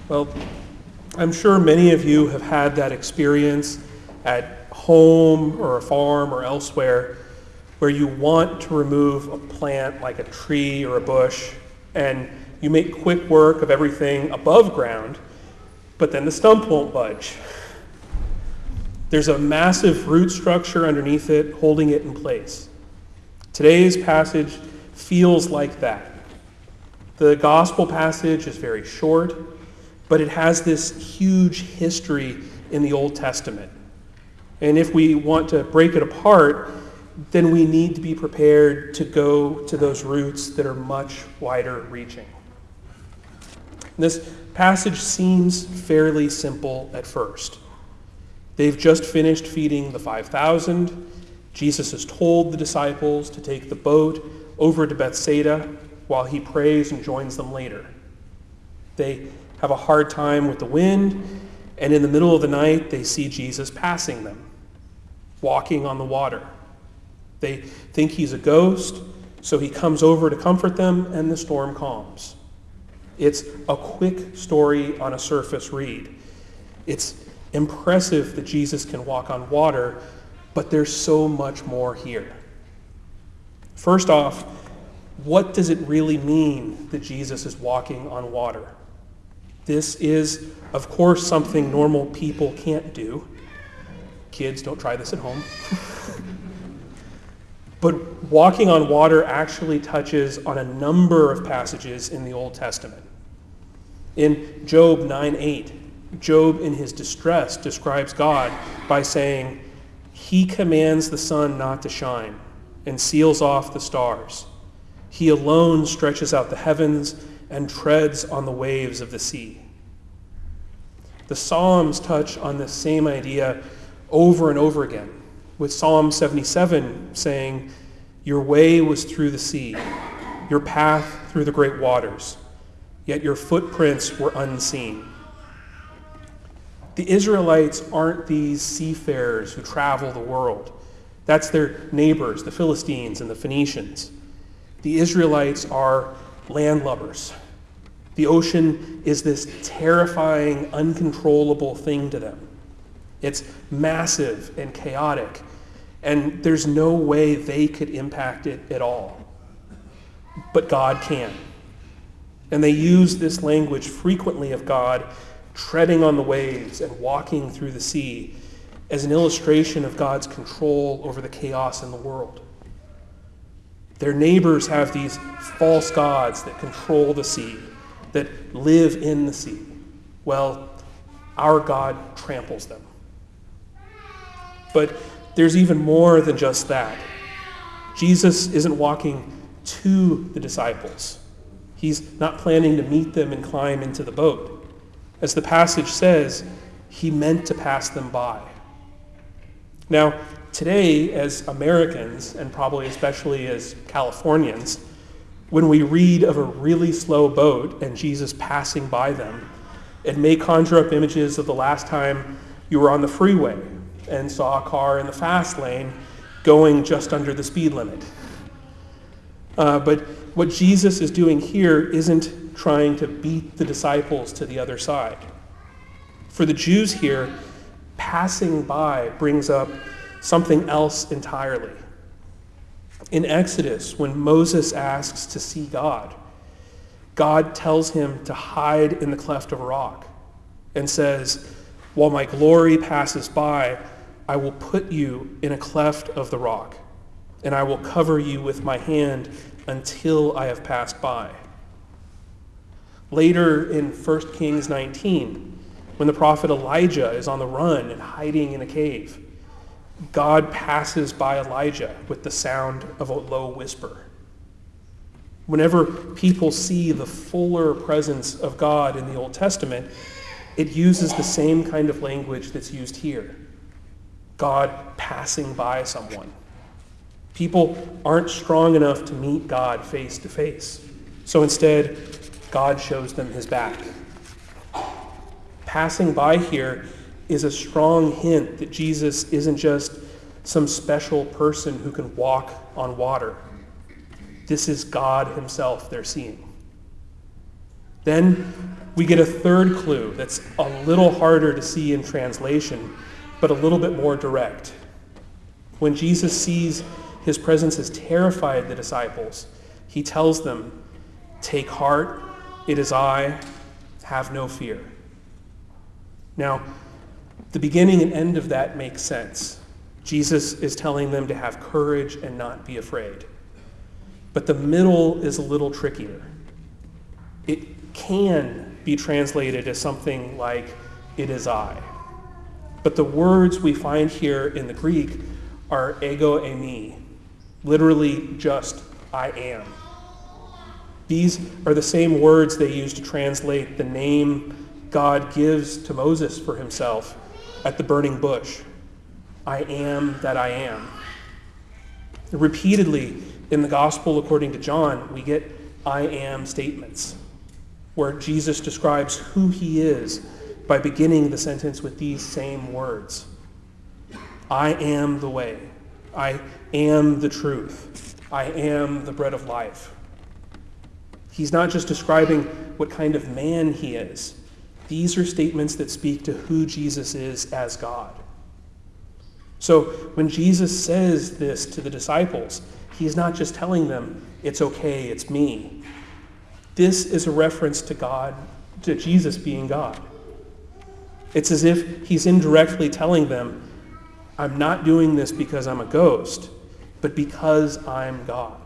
Well, I'm sure many of you have had that experience at home or a farm or elsewhere where you want to remove a plant like a tree or a bush, and you make quick work of everything above ground, but then the stump won't budge. There's a massive root structure underneath it holding it in place. Today's passage feels like that. The gospel passage is very short, but it has this huge history in the Old Testament. And if we want to break it apart, then we need to be prepared to go to those roots that are much wider reaching. This passage seems fairly simple at first. They've just finished feeding the 5,000. Jesus has told the disciples to take the boat over to Bethsaida while he prays and joins them later. They have a hard time with the wind, and in the middle of the night, they see Jesus passing them, walking on the water. They think he's a ghost, so he comes over to comfort them, and the storm calms. It's a quick story on a surface read. It's impressive that Jesus can walk on water, but there's so much more here. First off, what does it really mean that Jesus is walking on water? This is, of course, something normal people can't do. Kids, don't try this at home. But walking on water actually touches on a number of passages in the Old Testament. In Job 9:8, Job in his distress describes God by saying, "He commands the sun not to shine and seals off the stars. He alone stretches out the heavens and treads on the waves of the sea." The Psalms touch on this same idea over and over again, with Psalm 77 saying, "Your way was through the sea, your path through the great waters, yet your footprints were unseen." The Israelites aren't these seafarers who travel the world. That's their neighbors, the Philistines and the Phoenicians. The Israelites are landlubbers. The ocean is this terrifying, uncontrollable thing to them. It's massive and chaotic, and there's no way they could impact it at all. But God can. And they use this language frequently of God treading on the waves and walking through the sea as an illustration of God's control over the chaos in the world. Their neighbors have these false gods that control the sea, that live in the sea. Well, our God tramples them. But there's even more than just that. Jesus isn't walking to the disciples. He's not planning to meet them and climb into the boat. As the passage says, he meant to pass them by. Now, today, as Americans, and probably especially as Californians, when we read of a really slow boat and Jesus passing by them, it may conjure up images of the last time you were on the freeway and saw a car in the fast lane going just under the speed limit. But what Jesus is doing here isn't trying to beat the disciples to the other side. For the Jews here, passing by brings up something else entirely. In Exodus, when Moses asks to see God, God tells him to hide in the cleft of a rock and says, "While my glory passes by, I will put you in a cleft of the rock, and I will cover you with my hand until I have passed by." Later in 1 Kings 19, when the prophet Elijah is on the run and hiding in a cave, God passes by Elijah with the sound of a low whisper. Whenever people see the fuller presence of God in the Old Testament, it uses the same kind of language that's used here. God passing by someone. People aren't strong enough to meet God face to face. So instead, God shows them his back. Passing by here is a strong hint that Jesus isn't just some special person who can walk on water. This is God himself they're seeing. Then we get a third clue that's a little harder to see in translation, but a little bit more direct. When Jesus sees his presence has terrified the disciples, he tells them, "Take heart, it is I, have no fear." Now, the beginning and end of that makes sense. Jesus is telling them to have courage and not be afraid. But the middle is a little trickier. It can be translated as something like, "It is I." But the words we find here in the Greek are ego eimi, literally just "I am." These are the same words they use to translate the name God gives to Moses for himself at the burning bush. "I am that I am." Repeatedly in the Gospel according to John, we get "I am" statements where Jesus describes who he is by beginning the sentence with these same words. "I am the way. I am the truth. I am the bread of life." He's not just describing what kind of man he is. These are statements that speak to who Jesus is as God. So when Jesus says this to the disciples, he's not just telling them, "It's okay, it's me." This is a reference to God, to Jesus being God. It's as if he's indirectly telling them, "I'm not doing this because I'm a ghost, but because I'm God."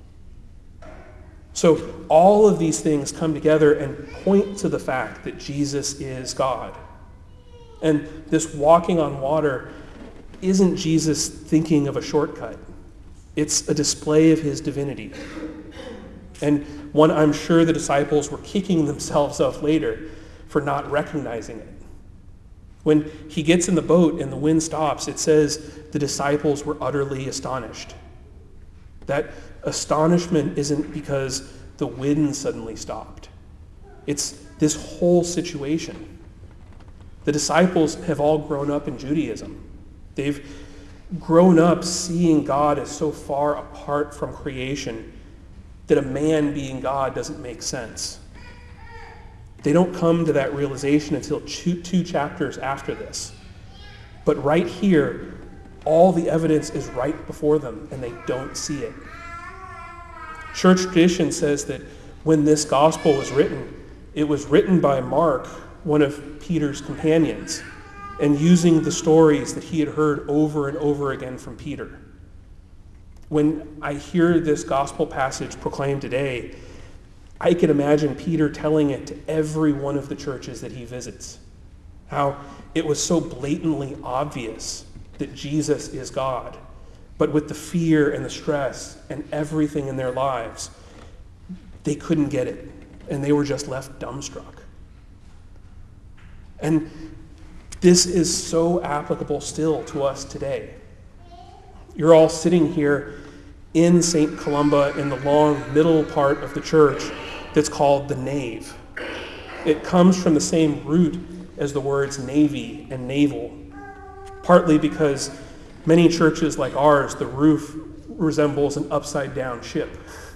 So all of these things come together and point to the fact that Jesus is God. And this walking on water isn't Jesus thinking of a shortcut. It's a display of his divinity. And one I'm sure the disciples were kicking themselves of later for not recognizing it. When he gets in the boat and the wind stops, it says the disciples were utterly astonished. That astonishment isn't because the wind suddenly stopped. It's this whole situation. The disciples have all grown up in Judaism. They've grown up seeing God as so far apart from creation that a man being God doesn't make sense. They don't come to that realization until two chapters after this. But right here, all the evidence is right before them, and they don't see it. Church tradition says that when this gospel was written, it was written by Mark, one of Peter's companions, and using the stories that he had heard over and over again from Peter. When I hear this gospel passage proclaimed today, I can imagine Peter telling it to every one of the churches that he visits. How it was so blatantly obvious that Jesus is God, but with the fear and the stress and everything in their lives, they couldn't get it, and they were just left dumbstruck. And this is so applicable still to us today. You're all sitting here in St. Columba in the long middle part of the church that's called the nave. It comes from the same root as the words navy and naval, partly because many churches like ours, the roof resembles an upside-down ship,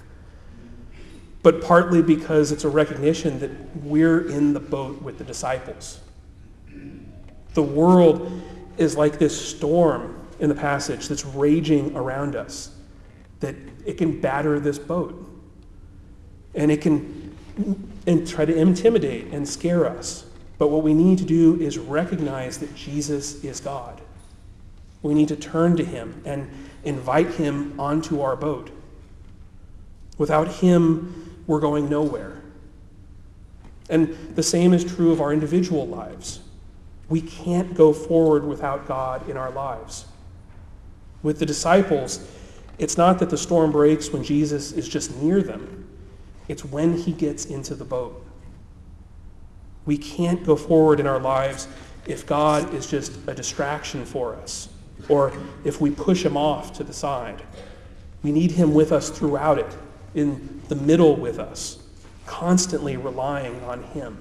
but partly because it's a recognition that we're in the boat with the disciples. The world is like this storm in the passage that's raging around us, that it can batter this boat, and it can try to intimidate and scare us. But what we need to do is recognize that Jesus is God. We need to turn to him and invite him onto our boat. Without him, we're going nowhere. And the same is true of our individual lives. We can't go forward without God in our lives. With the disciples, it's not that the storm breaks when Jesus is just near them. It's when he gets into the boat. We can't go forward in our lives if God is just a distraction for us, or if we push him off to the side. We need him with us throughout it, in the middle with us, constantly relying on him.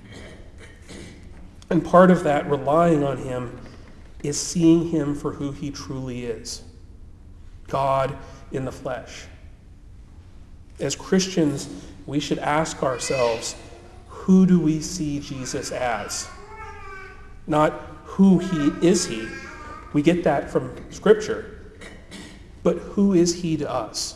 And part of that relying on him is seeing him for who he truly is, God in the flesh. As Christians, we should ask ourselves, who do we see Jesus as? Not who is he. We get that from Scripture. But who is he to us?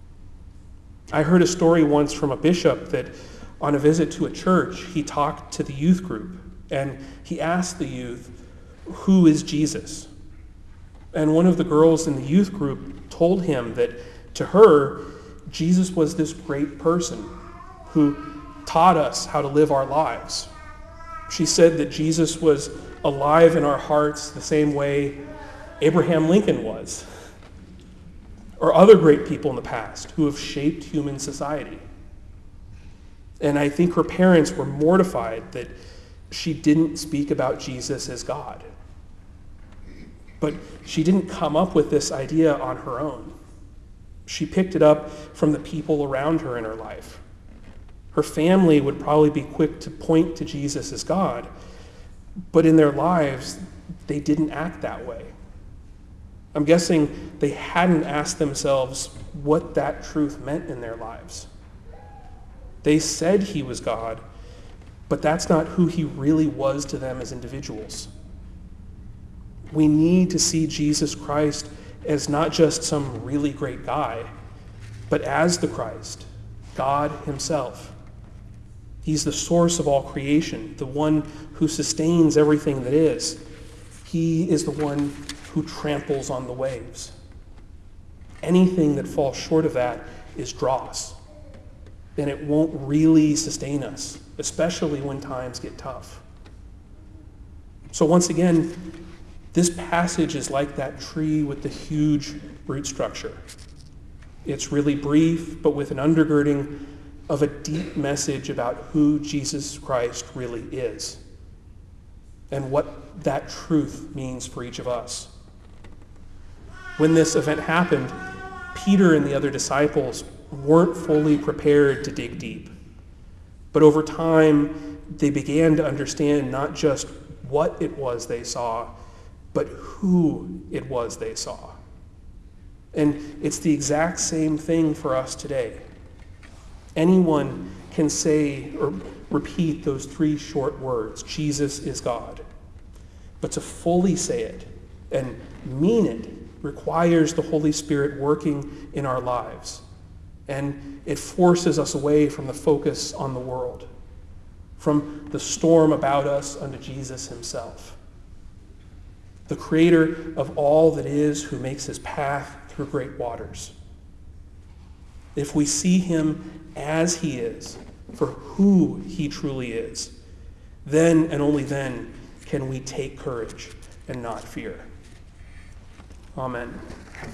I heard a story once from a bishop that on a visit to a church, he talked to the youth group, and he asked the youth, who is Jesus? And one of the girls in the youth group told him that to her, Jesus was this great person who taught us how to live our lives. She said that Jesus was alive in our hearts the same way Abraham Lincoln was, or other great people in the past who have shaped human society. And I think her parents were mortified that she didn't speak about Jesus as God. But she didn't come up with this idea on her own. She picked it up from the people around her in her life. Her family would probably be quick to point to Jesus as God, but in their lives, they didn't act that way. I'm guessing they hadn't asked themselves what that truth meant in their lives. They said he was God, but that's not who he really was to them as individuals. We need to see Jesus Christ as not just some really great guy, but as the Christ, God himself. He's the source of all creation, the one who sustains everything that is. He is the one who tramples on the waves. Anything that falls short of that is dross, and it won't really sustain us, especially when times get tough. So once again, this passage is like that tree with the huge root structure. It's really brief, but with an undergirding of a deep message about who Jesus Christ really is and what that truth means for each of us. When this event happened, Peter and the other disciples weren't fully prepared to dig deep. But over time, they began to understand not just what it was they saw, but who it was they saw. And it's the exact same thing for us today. Anyone can say or repeat those three short words, Jesus is God. But to fully say it and mean it requires the Holy Spirit working in our lives. And it forces us away from the focus on the world, from the storm about us unto Jesus himself, the creator of all that is, who makes his path through great waters. If we see him as he is, for who he truly is, then and only then can we take courage and not fear. Amen.